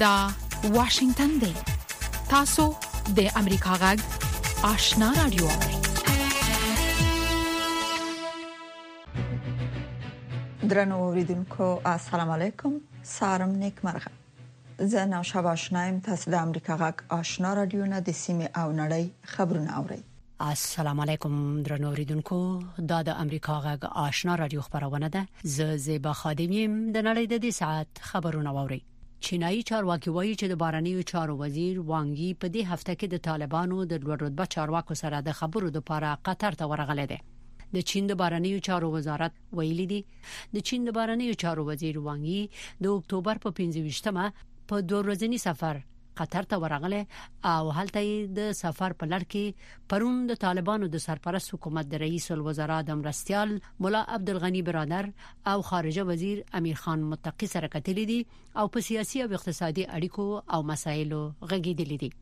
دا واشنگتن دی. تاسو د امریکا غږ آشنا رادیو. درنو اوریدونکو السلام علیکم. سارم نیکمرغه. زه نوشابه آشنایم. تاسو د امریکا غږ آشنا رادیو نه د سیمه او نړۍ خبرونه اورئ. السلام علیکم درنو اوریدونکو. دا د امریکا غږ آشنا رادیو خبرونه ده. زه زیبا خادمیم. د نړۍ د دې ساعت خبرونه اورئ. چینایي چارواکي وایي چې د بهرنیو چارو وزیر وانګ یي په دې هفته کې د طالبانو د لوړ رتبه چارواکو سره د خبرو لپاره قطر ته ورغلی دی. د چین د بهرنیو چارو وزارت ویلي دی د چین د بهرنیو چارو وزیر وانګ یي د اکتوبر په 25مه په 2 ورځنی سفر قطر ته ورغله او هلته د سفر په لړ کې پرون د طالبانو د سرپرست حکومت د رئیس الوزرا د مرستيال مولا عبدالغنی برادر او خارجه وزیر امیر خان متقی سره کتلې دي او په سیاسي او اقتصادي اړیکو او مسایلو غږیدلې دي.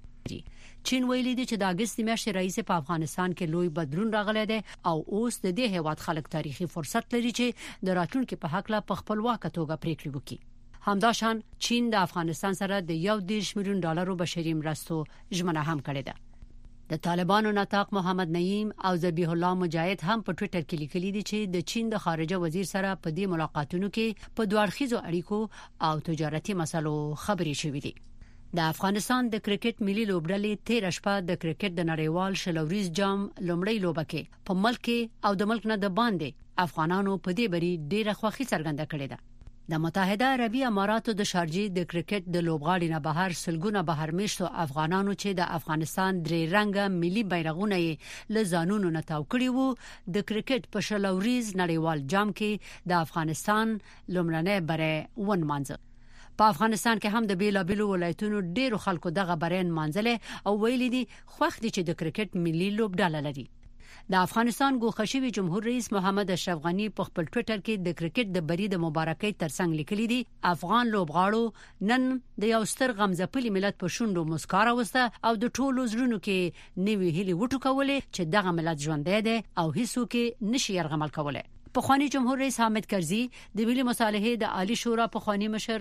چین ویلي دی چې د اگست میاشتې رئیس په افغانستان کې لوی بدلون راغلی دی او اوس د دې هیواد خلک تاریخي فرصت لري چې د راتلونکو په حق لا په خپلواک توګه پریکړې وکړي. همداشان چین د افغانستان سره د $1 میلیون بشري مرستو ژمنه هم کړې ده. د طالبانو نطاق محمد نعیم او ذبیح الله مجاهد هم په ټوئیټر کې لیکلي دي چې د چین د خارجه وزیر سره په دې ملاقاتونو کې په دوه اړخیزو اړیکو او تجارتي مسلو خبرې شوې دي. د افغانستان د کرکټ ملي لوبډلې 13 شپه د کرکټ د نړیوال شلوريز جام لومړی لوبه کې په ملک او د ملک نه د باندې افغانانو په دې بری ډیره خوښي څرګنده کړې ده. د متحده عربی اماراتو د شارجې د کرکټ د لوبغاړي نه بهر سلګونه بهر میشتو افغانانو چې د افغانستان درې رنګه ملي بیرغونه له ځانونو نه تاو کړي وو د کرکټ په شلوريز نړیوال جام کې د افغانستان لومړنۍ بره ونمانځه. په افغانستان کې هم د بیلابیلو ولایتونو ډیرو خلکو دغه برین منځله او ویلي دي خوښ دي چې د کرکټ ملي لوبډله لري. د افغانستان ګوښشوي جمهور رئیس محمد اشرف غنی په خپل ټوئیټر کې د کرکټ د بری د مبارکۍ ترڅنګ لیکلي دي افغان لوبغاړو نن د یو ستر غمزپلي ملت په شونډو مسکاره وسته او د ټولو زړونو کې نوې هیلې وټوکولې چې دغه ملت ژوندی دی او هیڅوک نشي يرغمل کولای. پخوانی جمهور رئیس حامد کرزی د ملي مصالحې د عالی شورا پخوانی مشر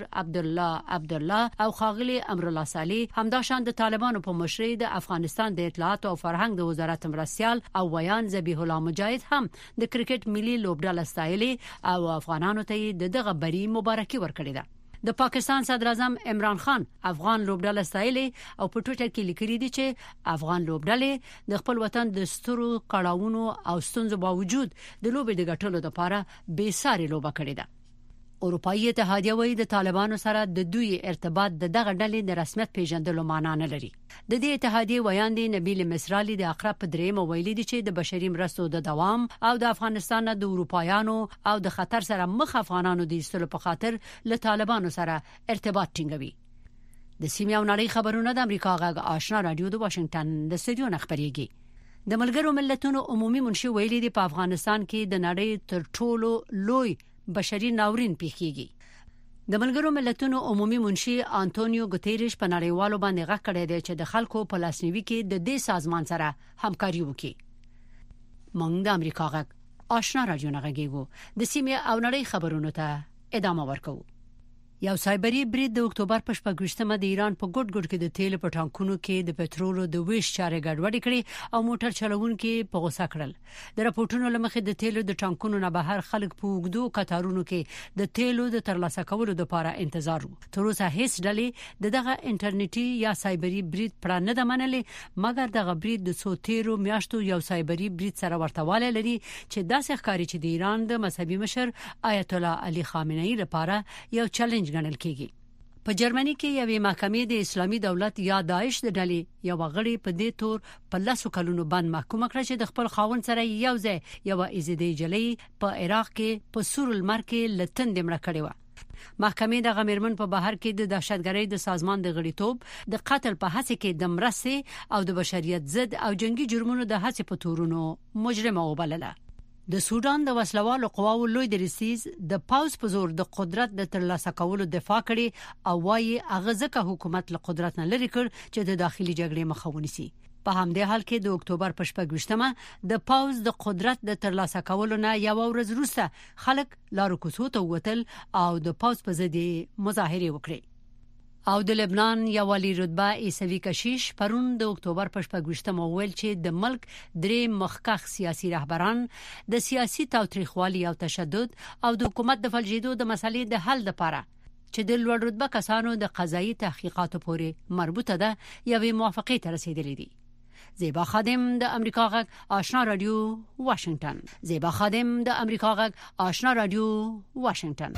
عبدالله او خاغلی امرالله صالح همداشان د طالبانو په مشرۍ د افغانستان د اطلاعات او فرهنګ د وزارت مرستيال او ویان ذبیح الله مجاهد هم د کرکټ ملي لوبډله ستایلې او افغانانو ته دغه بری مبارکي ورکړې ده. د پاکستان صدر اعظم عمران خان افغان لوبډله ستایلې او په ټوئیټر کې لیکلي دي چې افغان لوبډله د خپل وطن د سترو کړهونو او ستونزو باوجود د لوبې د ګټلو لپاره بې ساري لوبه کړې ده. اروپایي اتحادیه وایي د طالبانو سره د دوی ارتباط د دغه ډلې د رسمیت پیژندلو معنا نه لري. د دې اتحادیه ویان دي نبیل مصرالی د اقرب په دریم ویلي دي چې د بشري مرستو د دوام او د افغانستان د اروپایانو او د خطر سره مخ افغانانو د ایستلو په خاطر له طالبانو سره ارتباط ټینګوي. د سیمه او نړۍ خبرونه د امریکا غږ آشنا رادیو د واشنگټن د استودیو خبريږي. د ملګرو ملتونو عمومي منشي ویلي دي په افغانستان کې د نړۍ تر ټولو لوی بشري ناورین پیښیږي. د ملګرو ملتونو عمومي منشي انټونیو ګوتيريش په نړیوالو باندې غږ کړی دی چې د خلکو په لاسنیوي کې د دې سازمان سره همکاري وکړي. موږ د امریکا غږ آشنا رادیو نه غږیږو. د سیمه او نړۍ خبرونو ته ادامه ورکوو. یو سایبری برید د اکتوبر په 28مه د ایران په ګډ کې د تیل په ټانکونو کې د پټرولو د ویش چارې ګډوډې کړې او موټر چلوونکي په غوسه کړل. د راپورټونو لمخې د تیلو د ټانکونو نه بهر خلک په وګړو کتارونو کې د تیلو د ترلاسه کولو لپاره انتظار وو. تر اوسه هیڅ ډلې دغه انټرنیټي یا سایبری برید پر نه د منلې، مګر دغه برید د 13 میاشتو یو سایبری برید سره ورتهواله لري چې داسې ښکاري چې د ایران د مذهبي مشر آیت الله علي خامنه‌ای لپاره یو چیلنج ګڼل کېږي. په جرمني کې یوې محکمې د اسلامي دولت یا داعش د ډلې یو غړي په دې تور په 10 کلونو باندې محکوم کړ چې د خپل خاوند سره یو ځای یو ایزیدي جلې په عراق کې په سور المر کې لتند مړ کړی و. محکمې د غمیرمن په بهر کې د دهشتګرۍ د سازمان د غړیتوب د قتل په هڅه کې د مرسته او د بشریت ضد او جنگي جرمونو د هڅې په تورونو مجرمه وبلله. د سودان د وسلوالو قواو لوی درسیز د پاوز په زور د قدرت د ترلاسه کولو دفاع کړي او وايي هغه ځکه حکومت له قدرت نه لري کړ چې د داخلي جګړې مخه ونیسي. په همدې حال کې د اکتوبر په 28مه د پاوز د قدرت د ترلاسه کولو نه یو ورځ وروسته خلک لارو کوڅو ته ووتل او د پاوز په ضد مظاهره وکړي. او د لبنان یو والی رتبه عیسوي کشیش پرون د اکتوبر په 28مه ویل چې د ملک درې مخکخ سیاسي رهبران د سیاسي تاوتریخوالي او تشدد او د حکومت د فلجیدو د مسلې د حل لپاره چې د لوړ رتبه کسانو د قضایي تحقیقاتو پورې مربوطه ده یوې موافقې ته رسیدلې دي. زیبا خادم د امریکا غږ آشنا رادیو واشنگټن. زیبا خادم د امریکا غږ آشنا رادیو واشنگټن.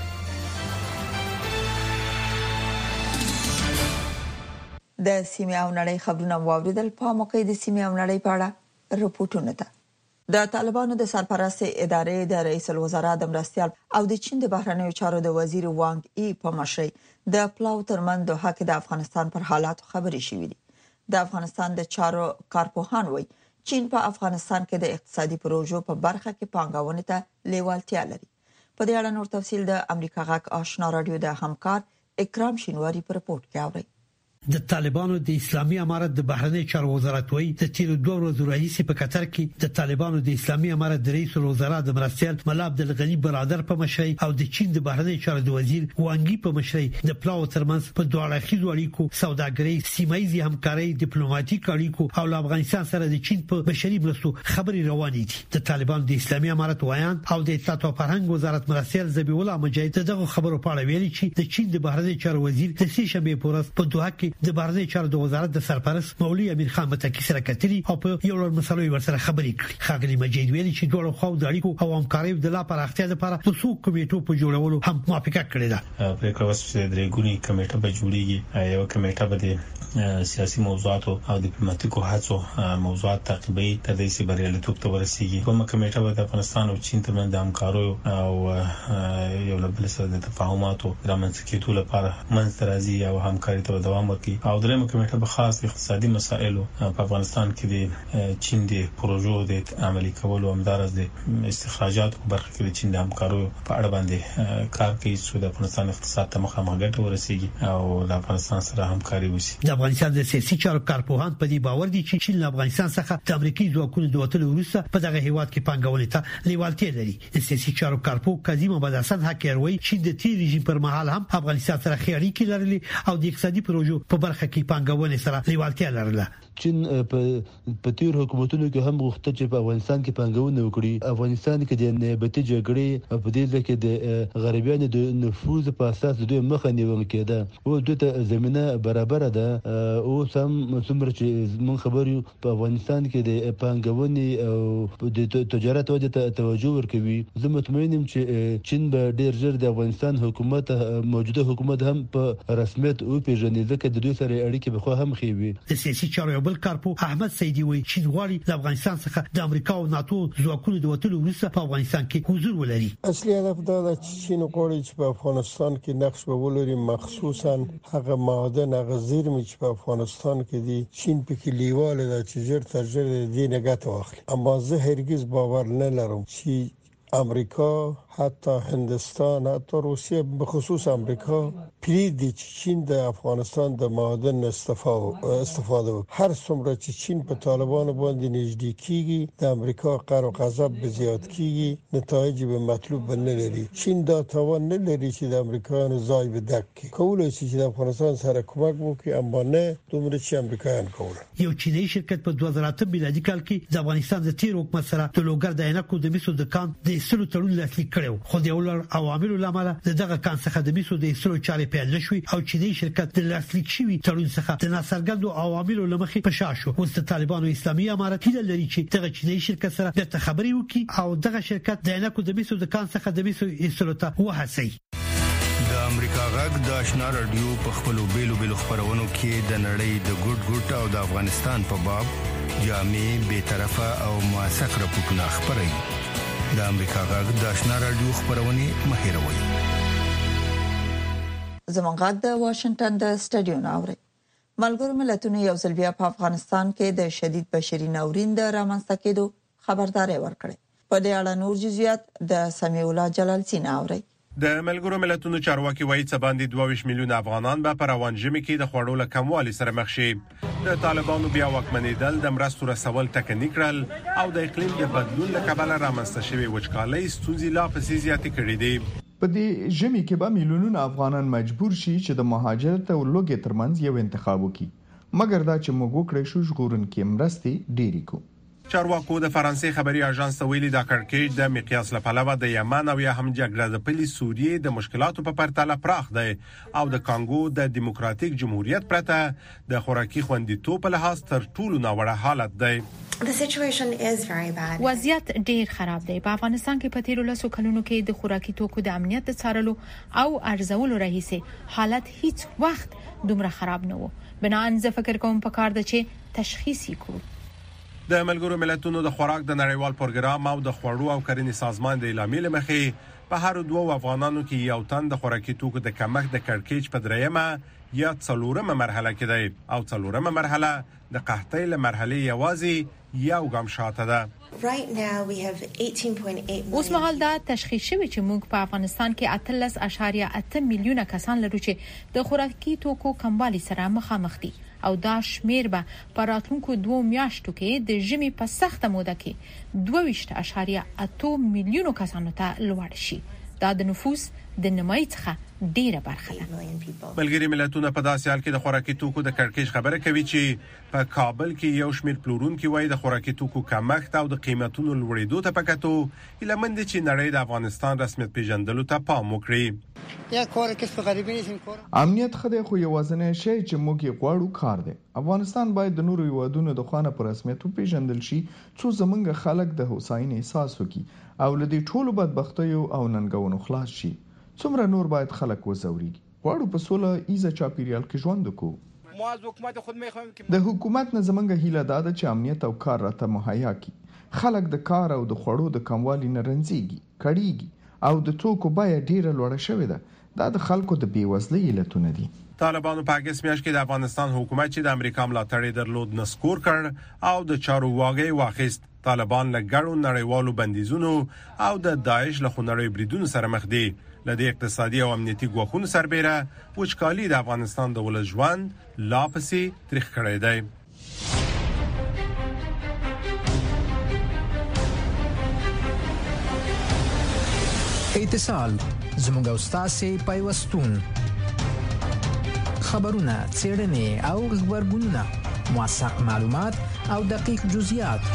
د سیمه او نړۍ خبرونه واوریدل. په موقع د سیمه او نړۍ په اړه رپورټونه ده. د طالبانو د سرپرست ادارې د رئیس الوزرا د مرستيال او د چین د بهرنیو چارو د وزیر وانګ ای په مشرۍ د پلاو ترمن دوحه کې د افغانستان پر حالات خبري شوې دي. د افغانستان د چارو کارپوهان وایي چین په افغانستان کې د اقتصادي پروژو په برخه کې پانګونې ته لیوالتیا لري. په دې اړه نور تفصیل د امریکا غږ آشنا رادیو د همکار اکرام شینواری په رپورت کې اوري. د طالبانو د اسلامي امارت د بهرنی چارو وزارت وایي د تیر 2 ورځې راهیسې په قطر کې د طالبانو د اسلامي امارت د رئیس الوزرا د مرستيال ملا عبدالغنی برادر په مشرۍ او د چین د بهرنی چارو د وزیر وانګي په مشرۍ د پلاو ترمنځ په دوه اړخیزو اړیکو سوداګرۍ سیمایي همکارۍ ډیپلوماټیک اړیکو او افغانستان سره د چین په بشري مرستو خبري روانې دي. د طالبانو د اسلامي امارت وایان او د اطلاعات او فرهنګ وزارت مرستيال ذبیح الله مجاهد دغه خبرو په اړه ویلي چې د چین د بهرنی چارو وزیر د سې شنبه پورس په دوحه کې د بهرنی چارو د وزارت د سرپرست مولوی امیر خان متکی سره کتري او په یو لړ مسلې ورسره خبرې کړې. خاګلی مجید ویلي چې دوه خو د اړیکو او همکارۍ د لا پر اړتیا لپاره د څو کمیټو په جوړولو هم موافقه کړې ده. پریکړه وشوه چې درې ګونی کمیټه به جوړیږي. یو کمیټه به د سیاسي موضوعات او ډیپلوماټیکو هڅو موضوعات تعقیبي تر دې چې بریالیتوب ته ورسیږي. کومه کمیټه به د افغانستان او چین ترمنځ د همکارۍ او یو بل سره د تفاهماتو رامنځته کېدو لپاره منځ راځي او همکاري ته دوام ورکړي. او درېمه کمیټه به خاص اقتصادي مسایلو په افغانستان کې د چین د پروژو د عملي کولو همدارس د استخراجات په برخه کې د چین د همکارۍ په اړه باندې کار کوي چې د افغانستان اقتصاد ته مخامخ ګټه ورسیږي او د افغانستان سره همکاري وشي. د افغانستان د سیاسي چارو کارپوهان په دې باور دي چې چین له افغانستان څخه د امریکایي ځواکونو د وټلو وروسته په دغه هیواد کې پانګونې ته لیوالتیا لري. د سیاسي چارو کارپوه کاظم محمد حسن حقیر وایي چې د تیر رژیم پر مهال هم افغانستان سره ښې اړیکې لرلې او د اقتصادي پروژو په برخه کې پانګونې سره لیوالتیا لرله. چین په تیر حکومتونو کې هم غوښتل چې په افغانستان کې پانګونه وکړي. افغانستان کې د نیابتي جګړې په دې کې د غربیانو د نفوذ په اساس دوی مخه نیول کېده او دوی ته زمينه برابر ده. او سم څومره چې مون خبرو په افغانستان کې د پانګونې او د تجارت وجه ته توجه ورکوي. زه مطمئن یم چې چین به ډیر ژر د افغانستان حکومت موجوده حکومت هم په رسمیت او پیژني ځکه د دوی سره اړیکې به خو هم خېوي. د سیاسي چارو بل کارپو احمد سیدی وایي چې غواړي د افغانستان څخه د امریکا او ناتو ځواکونو د وټلو وروسته په افغانستان کې حضور ولري. اصلي هدف دا دی چې چین غواړي چې په افغانستان کې نقش ولري، مخصوصا هغه معادن هغه زیرمې چې په افغانستان کې دي. چین په کې لیواله ده چې ژر تر ژره دې نه ګټه واخلي. اما زه هرگز باور نه لرم چې امریکا حتی هندستان حتی روسیه به خصوص امریکا پریدي چې چین د افغانستان د معادن استفاده هر څومره چې چین په طالبانو باندې نږدې کیږي د امریکا قهر او غضب به زیات کیږي، نتایج به مطلوب نه لري. چین دا توان نه لري چې د امریکایانو ځای به ډک کړي. کولای شي چې د افغانستان سره کومک وکړي اما نه دومره چې امریکایان کوي. یو چینی شرکت په 2008 میلادي کال کې د افغانستان د تیر حکومت سره د لوګر د عینکو د میسو د کان د سلو تړون لاسلیک کړو. خو د اولر عواملو لامل دغه کان څخه د میسو د سلو چارې پیل نشوي او چینی شرکت د لاسلیک شوی تړون څخه د ناڅرګندو عواملو لمخې په شا شو. اوس د طالبانو اسلامي امارت هیله لري چې دغه چینی شرکت سره د خبري وکړي او دغه شرکت د عینکو د میسو د کان څخه د میسو سلو ته وهڅي. د امریکا غږ د آشنا رادیو په خپلو بیلو خبرونو کې د نړۍ د ګډ او د افغانستان په باب جامع به طرفه او موثق راپورټونه خبري. د امریکا غږ د آشنا رادیو خبرونه مهیروي. زمونږ غږ د واشنگټن د سټډیو ناوړي. ملګرو ملتونو یو ځل بیا په افغانستان کې د شدید بشري ناورین د رامنځته کېدو خبرداري ورکړه. په دې اړه نور جزئیات د سمیع الله جلال سین اوري. د ملګرو ملتونو چارواکي وایي چې باندې 22 میلیون افغانان به پر روان ژمي کې د خوړو له کموالي سره مخ شي. د طالبانو بیا واکمنېدل د مرستو رسول ټکنیک کړل او د اقلیم د بدلون له کبله رامنځته شوی وچکالۍ ستونزې لا پسې زیاتې کړې دي. په دې ژمي کې به میلیونونه افغانان مجبور شي چې د مهاجرت او لوږې ترمنځ یو انتخاب وکړي، مګر دا چې موږ وکړی شو ژغورونکې مرستې ډېرې کو. چارواکو د فرانسې خبري اژانس ته ویلي دا کړکېچ د مقیاس لپاره د یمن او یا هم جګړه د پلي سوریې د مشکلاتو په پرتله پراخ دی او د کانګو د دیموکراتیک جمهوریت پرته د خوراکي خوندیتوب په لحاظ تر ټولو ناوړه حالت دی. وضعیت ډیر خراب دی. په افغانستان کې په تیرو لسو کلونو کې د خوراکي توکو د امنیت څارلو او ارزولو رئیسه حالت هیڅ وخت دومره خراب نه و. بنان زه فکر کوم په کار د چې تشخیص کړو. د ملګرو ملتونو د خوراک د نړیوال پروګرام او د خوړو او کرنې سازمان د اعلامیې لمخې په هر دوه افغانانو کې یو تن د خوراکي توکو د کمښت د کړکېچ په دریمه یا څلورمه مرحله کې دی او څلورمه مرحله د قحطۍ له مرحلې یوازې یو ګام شاته ده. اوس مهال دا تشخیص شوی چې موږ په افغانستان کې 18.8 میلیونه کسان لرو چې د خوراکي توکو کموالي سره مخامخ دي او دا شمیر به په راتلونکو 2 میاشتو کې د ژمي په سخته موده کې 22.8 میلیونو کسانو ته لوړ شي. دا د نفوس د نمایي څخه ډیره برخه ده. ملګري ملتونه په داسې حال کې د خوراکي توکو د کړکېچ خبره کوي چې په کابل کې یو شمیر پلورونکي وایي د خوراکي توکو کمښت او د قیمتونو لوړېدو ته پکاتو لمن دي چې نړۍ د افغانستان رسمیت پیژندلو ته پام وکړي. امنیت خدای خو یوازینی شی چې موږ یې غواړو کار دی. افغانستان باید د نورو هیوادونو د خوانه پر رسمیت پیژندل شي څو زمونږ خلک د هوساینې احساس وکړي او لدی ټولو بدبختیو او ننګونو خلاص شي. څومره نور باید خلک وزوريږي. غواړو په سوله ایزه چاپیریال کې ژوند وکړو. د حکومت نه زمونږ هیله ده چې امنیت او کار راته مهیا کړي. خلک د کار او د خوړو د کموالي نه رنځيږي، کړيږي او د توکو بیه ډیره لوړه شوې ده. دا د خلکو د بیوزلۍ علتونه دي. طالبانو په اگست میاشت کې د افغانستان حکومت چې د امریکا ملاتړ درلود نسکور کړ او د چارو واګي واخیست. طالبان له ګڼو نړیوالو بندیزونو او د داعش له خونړیو بریدونو سره مخ دي. لدې اقتصادي او امنیتي ګواښونو سربېره وچکالي د افغانستان د ولس ژوند لا پسې تریخ کړی دی. اتصال زموږ استاد پیوستون خبرونه څېړنې او خبرګونونه موثق معلومات او دقیق جزئیات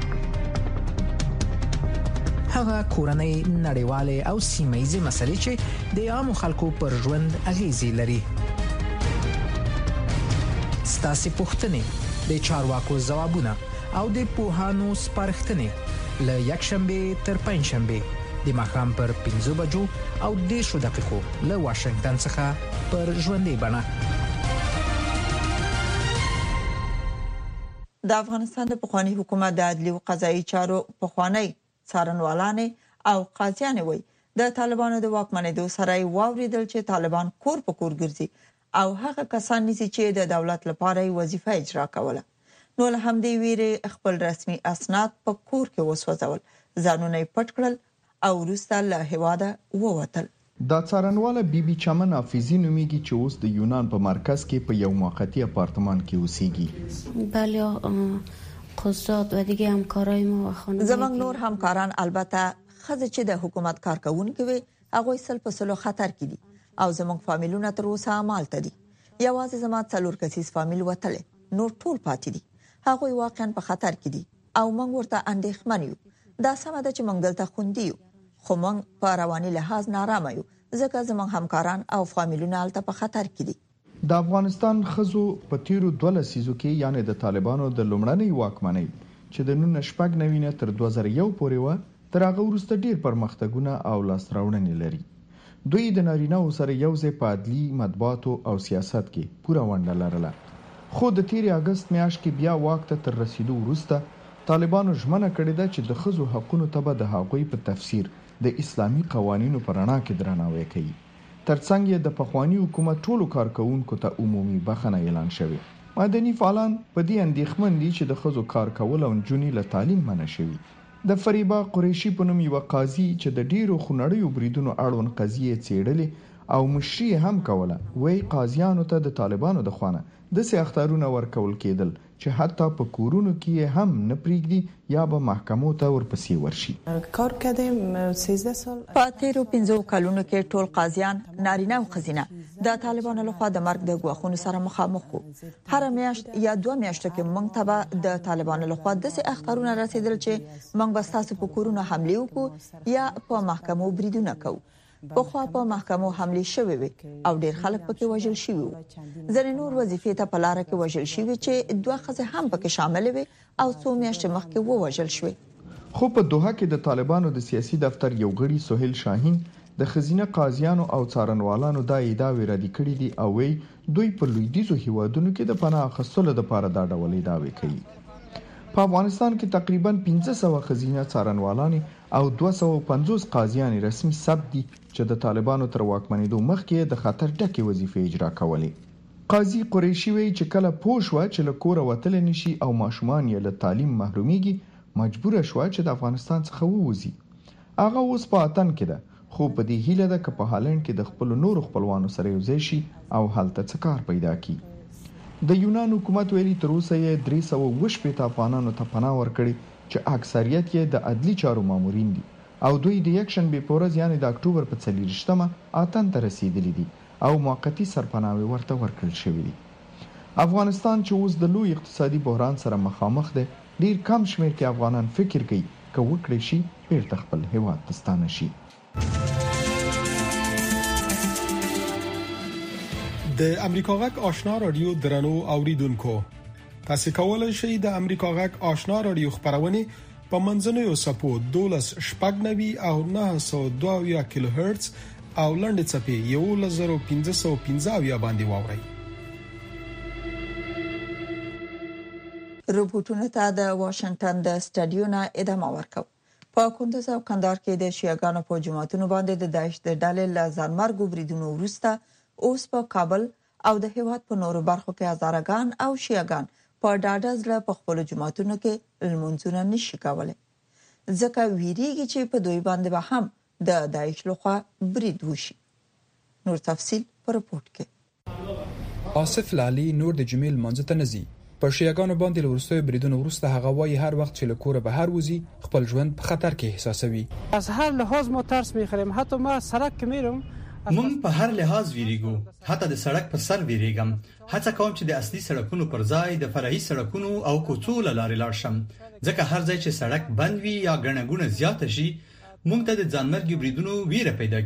هغه کورنۍ نړیواله او سیمه‌یزه مسلې چې د عامو خلکو پر ژوند اغیزې لري. ستاسو پوښتنې د چارواکو ځوابونه او د پوهانو سپارښتنې له یکشنبه تر پنځشنبه د ماښام پر 5 بجو او 10 دقیقو له واشنگټن څخه پر ژوندۍ بڼه. د افغانستان د پخوانی حکومت د عدلي او قضایي چارو پخوانی څارنوالانه او قاضیان وي د طالبانو د واکمنېدو سره واوریدل چې طالبان کور په کور ګرځي او هغه کسان نشي چې د دولت لپاره وظیفه اجرا کوله. نو له همدې ویره خپل رسمي اسناد په کور کې وسوځول، ځانونه پټ کړل او وروسته له هواده ووتل. دا څارنواله بیبي چمن حافظي نومیږي چې اوس د یونان په مرکز کې په یو موقتی اپارتمان کې اوسېږي. بله قضات و دیگه همکارای ما و خانواده زمونږ نور همکاران البته خزه چې د حکومت کارکونکو وي هغه سل په سلو خطر کې دي او زمونږ فامیلونه تر اوسه مالته دي. یوازې زما 4 کسیز فامیل وتل، نور ټول پاتې دي. هغه واقعا په خطر کې دي او موږ ورته اندېښمن یو. دا سمه ده چې موږ دلته خوندي یو، خو موږ په رواني لحاظ نارامه یو ځکه زموږ همکاران او فامیلونه الته په خطر کې دي. د افغانستان خزو په تیرو 12 لسیزو کې یعنی د طالبانو د لومړنۍ واکمنۍ چې د 1999 تر 2001 پورې و تر هغه وروسته ډیر پرمختګونه او لاسراوړنې لري. دوی د نارینه سره یوځای په عدلي، مطبوعاتو او سیاست کې پوره ونډه لرله. خو د تیر اگست میاشت کې بیا واک ته تر رسیدو وروسته طالبانو ژمنه کړې ده چې د خزو حقونو ته به د هغوی په تفسیر د اسلامي قوانینو پر رڼا کې درناوی کوي. ترڅنګ یې د پخوانی حکومت ټولو کارکونکو ته عمومي بخښنه اعلان شوې. مدني فعالان په دې اندېښمن دي چې د خزو کار کول او نجونې له تعلیم منع شوي. د فریبا قریشي په نوم یو قاضي چې د ډیرو خونړیو بریدونو اړوند قضیې څېړلې او مشري هم کوله وی قاضیانو ته د طالبانو د خوانه د سیاختارونه ورکول کېدل چې حتی په کورونو کې هم نه پریږدي یا به محکمو ته ورپسې ورشي. کار کردیم 13 سال. په تیرو 15 کلونو کې ټول قاضیان نارینه او ښځینه د طالبانو لخوا د مرګ د غوښتنو سره مخامخ وو. هر میاشت یا 2 میاشتې کې موږ ته د طالبانو لخوا د سیاختارونه رسیدل چې موږ به تاسو په کورونو حمله وکړو یا په محکمو بریدونه کوو. په خوا په محکمو حمله شوې وي او ډېر خلک پکې وژل شوي وو. ځینې نور وظیفې ته په لار کې وژل شوي چې 2 ښځې هم پکې شامل وي او 2 میاشتې مخکې ووژل شوي. خو په دوحه کې د طالبانو د سیاسي دفتر یو غړي سهیل شاهین د خزینه قاضیانو او څارنوالانو د ادعاوې ردی کړې دي او وی دوی په لویدیزو هیوادونو کې د پناه اخیستلو لپاره دا ډول ادعاوې کوي. په افغانستان کې تقریبا 1500 خزینه څارنوالان او 250 قاضیان رسمي ثبت دي چې د طالبانو تر واکمنېدو مخکې د خطر ډکې وظیفې اجرا کولې. قاضي قریشي وی چې کله پوه شو چې له کوره وتل نشي او ماشومان یې له تعلیم محروميږي مجبور شو چې د افغانستان څخه ووځي. هغه اوس په وطن کې ده خو په دې هیله ده چې په هالند کې د خپل نورو خپلوانو سره یوځای شي او هلته څه کار پیدا کړي. د یونان حکومت ویلي تر اوسه یې 320 افغانانو ته پناه ورکړي چې اکثریت یې د عدلي چارو مامورین دي او دوی د یک شنبه په ورځ یعنی د اکتوبر په 30مه اتن ته رسیدلي دي او موقتی سرپناهي ورته ورکړل شوې دي. افغانستان چې اوس د لوی اقتصادي بحران سره مخامخ دی ډیر کم شمیر کې افغانان فکر کوي چې وکړي شي بیرته خپل هیواد ته ستانه شي. د امریکا غږ آشنا رادیو درنو اوریدونکو تاسو کولای شئ د امریکا غږ آشنا رادیو خبرونه په منځنوي سپو 12 شپږنوي او 902 کیلو هرتز او لنډ چپی 1515 باندې واورئ. رپورټونه ته د واشنگټن د سټډیو نه ادامه ورکو. په کندز او کندهار کې د شیعاګانو په جماعتونو باندې د داعش د ډلې له ځانمرګو بریدونو وروسته اوس په کابل او د هیواد په نورو برخو کې هزارګان او شیعاګان په ډاډه ځله په خپل جماعتونو کې لمونځونه نشي کولای. ځکه ویریږي چې په دوی باندې به هم د داعش لخوا برید وشي. نور تفصیل په رپورت کې. آصف لالی نور د جمیل منځ ته نزي په شیعاګانو باندې لورستوي بریدونو وروسته هغه وایي هر وخت چې له کوره بهر وځي خپل ژوند په خطر کې احساسوي. از هر لحاظ ما ترس میخوریم حتی ما سړک کې میرم مونږ په هر لحاظ ویریږو حتی د سړک پر سر ویریږم هڅه کوم چې د اصلي سړکونو پر ځای د فرعي سړکونو او کوڅو لارې لاړ شم ځکه هر ځای چې سړک بند وي یا ګڼهګونه زیات شي مونږ ته د ځانمرګي بریدونو ویره پیدا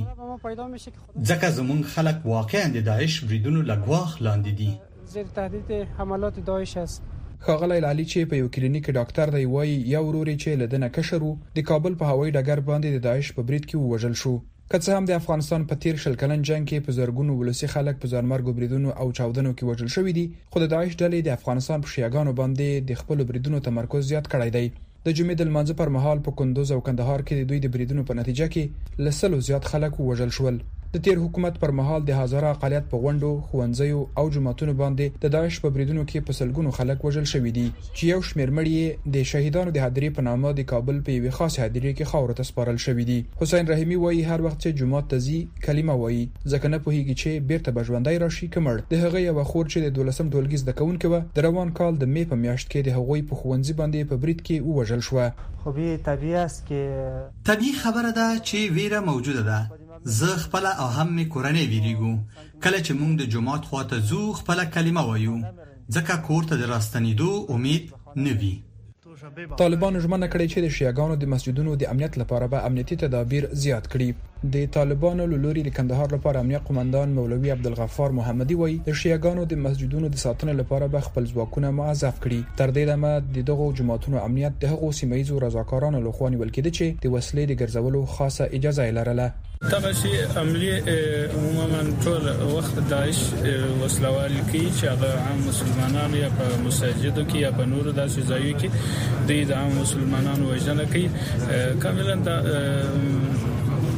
کیږي ځکه زمونږ خلک واقعا د داعش بریدونو لګواخ لاندې دي زیر تهدید حملات داعش است. خاغلی لالی چې په یو کلینیک ډاکټر دی وایي یو وروري چې لدنه کشرو د کابل په هوایي ډګر باندې د داعش په برید کې وژل شو. که څه هم د افغانستان په تیر شل کلن جنگ کې په زرګونو ولسی خلک په ځانمرګو بریدونو او چاودنو کې وژل شوی دي خو د داعش ډلې د افغانستان په شیعاګانو باندې د خپل بریدونو تمرکز زیات کړی دی. د جمعې د لمانځه پر مهال په کندوز او کندهار کې د دوی د بریدونو په نتیجه کې لسلو زیات خلک وژل شول. د تیر حکومت پر مهال د هزاره اقلیت په غونډو خوندزیو او جماعتونو باندې د داعش په بریدونو کې په سلګونو خلک وژل شوی دي چې یو شمېر مړي د شهیدانو د حاضرې په نامه د کابل په یوه خاص حاضرې کې خاور ته سپارل شوی دي. حسین رحیمی وایي هر وخت چې جمعه تزي کلمه وایي ځکه نه پوهیږي چې بیرته بژوندای راشي کمر د هغه یو خور چې د 12م ټولګي زده کوونکی و د روان کال د می په میاشت کې د هغوی په خوندزي باندې په برید کې وژل شو. خو به طبيعي است که طبيعي خبره ده چې ویره موجوده ده. زه خپل او هم می کورنۍ ویریګو کله چې موږ د جماعت خواته زو خپل کلمه وایو ځکه کور ته د راستنیدو امید نه وي. طالبان ژمنه کړې چې د شیعاګانو د مسجدونو د امنیت لپاره به امنیتي تدابیر زیات کړي. د طالبانو لوري د کندهار لپاره امنیت قومندان مولوي عبدالغفار محمدي وایي د شیعاګانو د مسجدونو د ساتنې لپاره به خپل ځواکونه موظف کړي. تر دې دمه دغه جماعتونو امنیت د هغو سیمایي رضاکارانو لخوا نیول کېده چې د وسلې د ګرځولو خاصه اجازه لرله. دغه شی عملی عموما ټول وخت داعش وسلوال کی چې هغه عام مسلمانانو یا په مساجدو کې یا په نورو داسې ځایو کې د عام مسلمانانو وژنه کوي. کاملا دا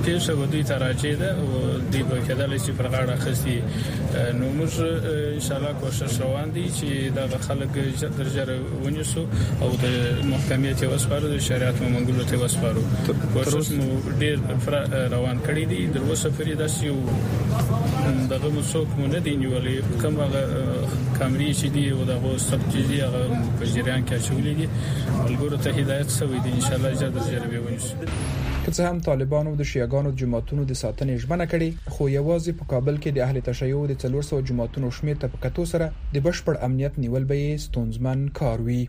تیر شو دوی تراجع ده او دی په کېدل چې پر غاړه خسي نو موږ ان شاء الله کوشش روان دي چې دا خلک درجه ونیسو او د محکمې ته وسپارو د شریعت منګولو ته وسپارو کوشش مو ډیر روان کړی دي د اوسه فريده سیو دغه مسوک مونږ نه دی نیولې کوم هغه کامري چې دی او دغه سب چیزي هغه په جریان کې اچولې دي ولګورو ته هدایت شوی دی ان شاء الله اجازه درجه ونیسو. که څه هم طالبانو د شیعاګانو د جماعتونو د ساتنې ژمنه کړې خو یوازې په کابل کې د اهل تشیع د 400 جماعتونو شمېر ته په کتو سره د بشپړ امنیت نیول به ستونزمن کار وي.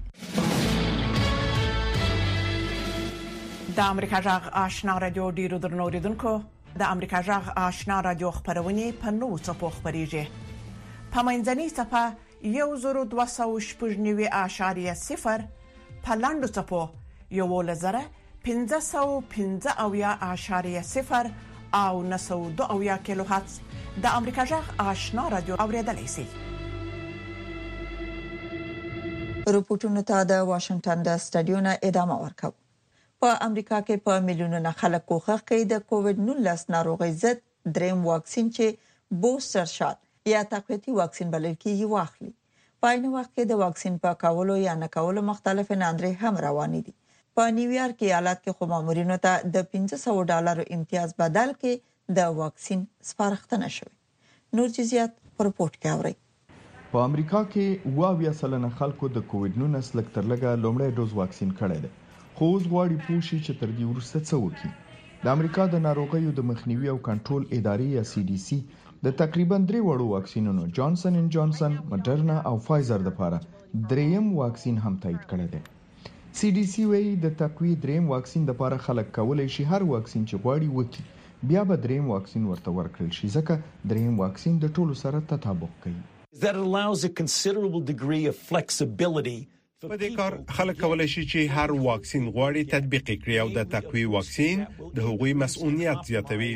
د امریکا جغ آشنا رادیو ډیرو درنوریدونکو د امریکا جغ آشنا رادیو خبرونه په نو څپو خبريږي. په منځنۍ صفه 1290.0 په لاندو څپو 1515.0 او 902 کیلو هرتز د امریکا جغ آشنا رادیو اوریدلای شئ. رپورټونو ته د واشنگټن د سټډیو نه ادامه ورکوي. په امریکا کې په میلیونونو خلک کوښښ کوي د کووډ 19 ناروغي ضد دریم واکسین چې بوستر شات یا تقویتي واکسین بلل کېږي واخلي. په عین وخت کې د واکسین په کولو یا نه کولو مختلف ناندري هم روان دي. په نیویارک ایالت کې خو مامورینو ته د $500 امتیاز بدل کې د واکسین سپارښتنه شوې. نور جزئیات په رپورت کې اورئ. په امریکا کې 20% خلکو د کووډ 19 لږ تر لږه لومړی ډوز واکسین کړی دی. خو اوس غواړي پوه شي چې تر دې وروسته څه وکړي. د امریکا د ناروغیو د مخنیوي او کنټرول ادارې یا CDC د تقریبا 3 وړو واکسینونو جانسن اند جانسن، مډرنا او فایزر لپاره دریم واکسین هم تایید کړی دی. CDC وايي د تقوی دریم واکسین لپاره خلک کولای شي هر واکسین چې غواړي وکړي. بیا به دریم واکسین ورته ورکړل شي ځکه دریم واکسین د ټولو سره تطابق کوي. That allows a considerable degree of flexibility. په دې کار خلک کولای شي چې هر واکسین غواړي تطبیق کړي او د تقوی واکسین د هغوی مسؤلیت زیاتوي.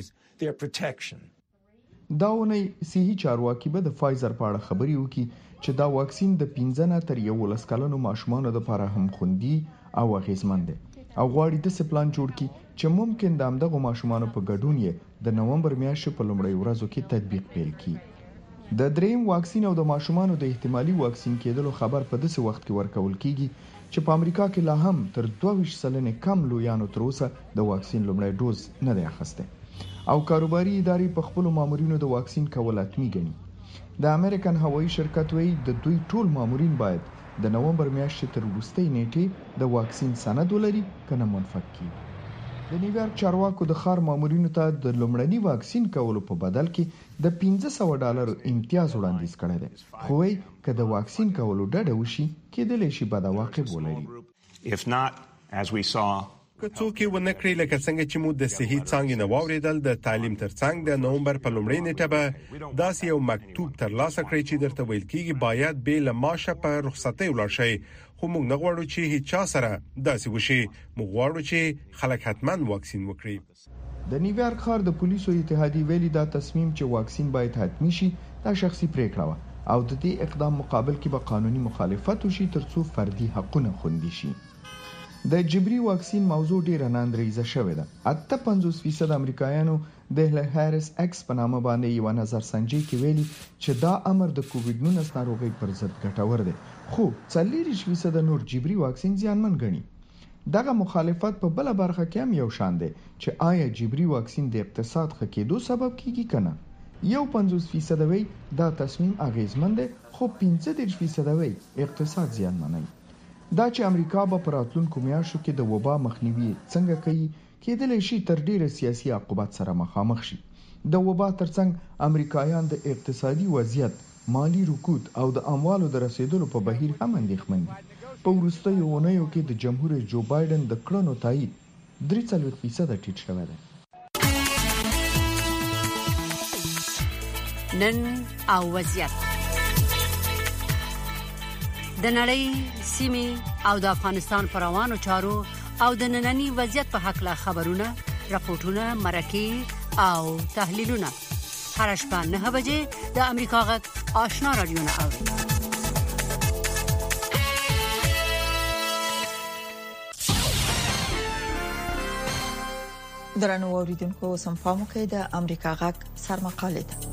دا ونی صحي چارواکي به د فایزر په اړه خبري وکړي چې دا واکسین د 15 تر 11 کلونو ماشومانو لپاره هم خوندي او اغیزمن دی او غواړي د پلان جوړ کړي چې ممکن د همدغه ماشومانو په ګډون یې د نومبر میاشتې په لومړۍ ورځو کې تطبیق پیل کړي. د دریم واکسین او د ماشومانو د احتمالي واکسین کېدلو خبر په داسې وخت کې ورکول کیږي چې په امریکا کې لا هم تر 22% کم لویانو تر اوسه د واکسین لومړی ډوز نه دی اخیستی او کاروباري ادارې په خپل مامورینو د واکسین کول اتمی ګڼي. د امریکن هوایي شرکت وایي د دوی ټول مامورین باید د نومبر میاشتې تر وروستۍ نیټې د واکسین سند ولري کنه منفق کړي. د نیویارک چارواکو د ښار مامورینو ته د لومړني واکسین کولو په بدل کې د $500 امتیاز وړاندیز کړی دی. خو وايي که د واکسین کولو ډډه وشي کېدلی شي بد عواقب ولري. If not, as we saw که څوک یې ونه کړی لکه څنګه چې مو د صحي څانګې نه واوریدل د تعلیم ترڅنګ د نومبر په لومړۍ نیټه به داسې یو مکتوب ترلاسه کړئ چې درته ویل کېږي باید به له ماشه په رخصتۍ ولاړ شئ. خو موږ نه غواړو چې هیڅ چا سره داسې وشي. موږ غواړو چې خلک حتماً واکسین وکړي. د نیویارک ښار د پولیسو اتحادیې ویلي دا تصمیم چې واکسین باید حتمی شي دا شخصي پریکړه و او د دې اقدام مقابل کې به قانوني مخالفت وشي ترڅو فردي حقونه خوندي شي. د جبري واکسین موضوع ډیره ناندریزه شوې ده. 58% امریکایانو د هاریس ایکس په نامه باندې یو نظر سنجي کې ویلي چې دا امر د کووډ 19 ناروغي پر ضد ګټور دی. خو 40% نور جبري واکسین زیانمن ګڼي. دغه مخالفت په بل برخه کې هم یو شان دی چې آیا جبري واکسین د اقتصاد ښه کېدو سبب کیږي کنه. 50% وی دا تصمیم اغیزمن دی خو 15% وی اقتصاد زیانمنوي. دا چې امریکا به پر راتلونکو میاشتو کې د وبا مخنیوي څنګه کوي کېدلی شي تر ډیره سیاسي عقوبت سره مخامخ شي. د وبا ترڅنګ امریکایان د اقتصادي وضعیت، مالی رکود او د اموالو د رسیدلو په بهیر هم اندېښمن دي. په وروستیو اونیو کې د جمهور رئیس جو بایدن د کړنو تایید 43% ټیټ شوی دی. نن او وضعیت د نړۍ سیمې او د افغانستان پر روانو چارو او د ننني وضعیت په حق لا خبرونه، راپورټونه، مرکې او تحلیلونه هر شپه 9 بجې د امریکا غږ آشنا رادیو نه اوري. درنو اوریدونکو سم پامو کې د امریکا غږ سرمقاله ده.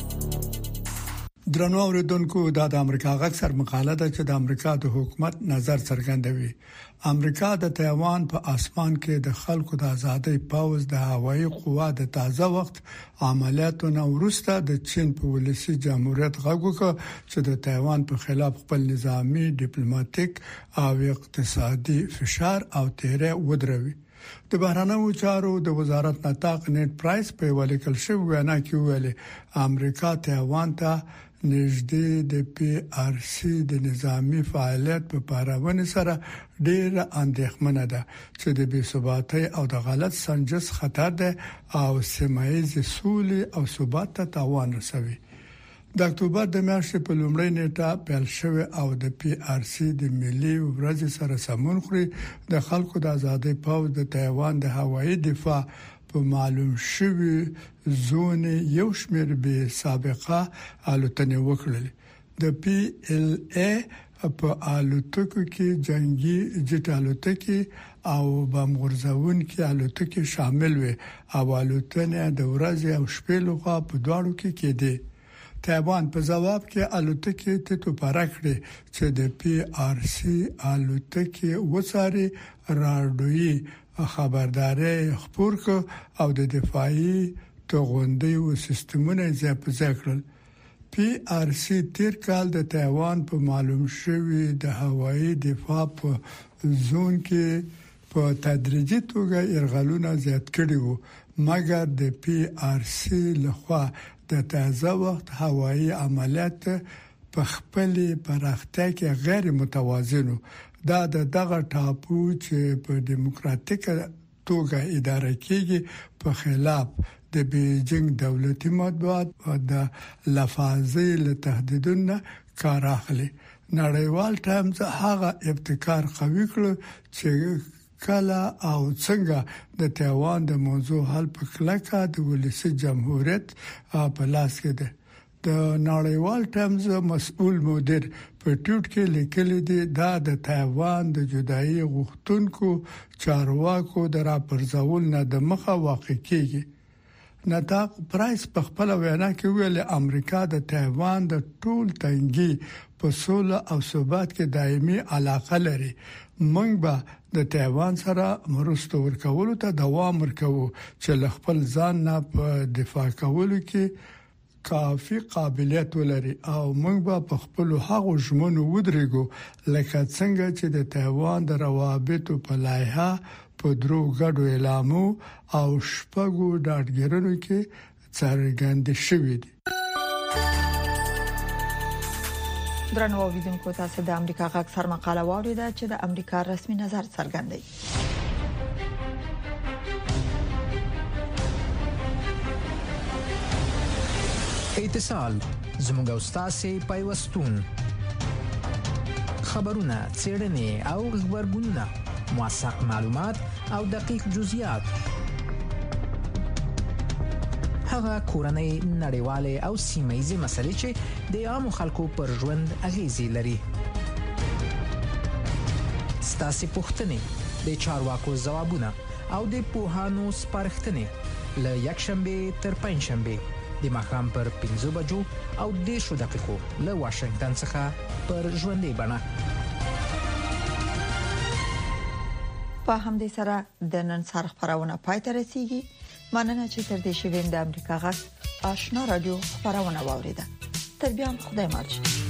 درنو اوریدونکو د امریکا غږ سرمقاله ده چې د امریکا د حکومت نظر څرګندوي. امریکا د تایوان په اسمان کې د خلکو د ازادۍ پاوز د هوایي قوا د تازه وخت عملیاتونو وروسته د چین په ولسی جمهوریت غوښتل چې د تایوان په خلاف خپل نظامی ډیپلوماټیک او اقتصادي فشار او تیرې ودروي. د بهرنیو چارو د وزارت نطاق نیټ پرایس په ولیکل شوی وینا کې ویلي امریکا تایوان ته نږدې د پی آر سی د نظامی فعالیت په پاراونه سره ډېر اندېښمنه ده چې د بې ثباتۍ او د غلط سنجش خطر ده او سیمایي سولې او ثبات ته تاوان رسوي. د اکتوبر د میاشتې په لومړۍ نیټه پیل شوی او د پی آر سی د ملي ورځ سره سمون خوري د خلکو د ازادۍ پاوز د تایوان د هوایي دفاع په معلوم شوی زون یو شمېر به سابقه الوتنې وکړل. د پی ال ای په الوتکو کې جنگي جټ الوتکې او بم غورځون کې الوتکې شامل وي او الوتنې د ورځې او شپې لخوا په دواړو کې کېدې. تایوان په جواب کې الوتکې ته پرکړې چې د پی آر سی الوتکې وڅاري راډیوي خبرداري خبر کو او د دفاعي توغندي او سیستمونه ځای کړل. پی آر سی تیر کال د تایوان په معلوم شوی د هوایي دفاع په زون کې په تدریجي توګه یرغلونه زیات کړي وو مګر د پی آر سی لخوا د تازه وخت هوایي عملیات په خپل پراختیا کې غیر متوازن دا دغه ټاپو چې په دیموکراتیک توګه اداره کیږي په خلاف د بیجینګ دولتي مطبوعات او د لفاظي له تهدیدونو کار اخلي. نړیوال ټایمز هغه ابتکار قوي کړ چې کله او څنګه د تایوان د موضوع حل په کلکه د ولسی جمهوریت په لاس کې ده. د نړیوال ټایمز مسؤل مدیر په ټویټ کې لیکلي دی دا د تایوان د جدایي غوښتونکو چارواکو درا پرځول نه د مخه واقع کیږي. نطاق پرایس په خپل وینا کې ویل امریکا د تایوان د ټول تنګي په سوله او ثبات کې دایمي علاقه لري. موږ به د تایوان سره مرسته ورکولو ته دوام ورکوو چې خپل ځان نه په دفاع کولو کې کافي قابلیت ولري او موږ به په خپل حق ژمنو ودرېګو لکه څنګه چې د تایوان د روابطو په لایحه په درو غړو اعلانو او شپږو ډاډګرونو کې څرګند شوی دی. درنو اوریدونکو تاسو د امریکا غږ سرمقاله واوریده چې د امریکا رسمي نظر څرګندوي. اتصال زموږ استاد پیوستون خبرونه څېړنې او خبرګونونه موثق معلومات او دقیق جزئیات هغه کورنۍ نړیواله او سیمایي مسلې چې د عام خلکو پر ژوند اغیزې لري. ستاسو پوښتنې د چارواکو ځوابونه او د پوهانو سپارښتنې له یکشنبه تر پنځشنبه د ماښام پر 5 بجو او 10 دقیقو له واشنگټن څخه پر ژوندۍ بڼه. په همدې سره د نن سره خبرونه پای ته رسیدي. مننه چې تر دې شوین د امریکا غږ آشنا رادیو خبرونه واوریده. تر بیا خدای مالشه.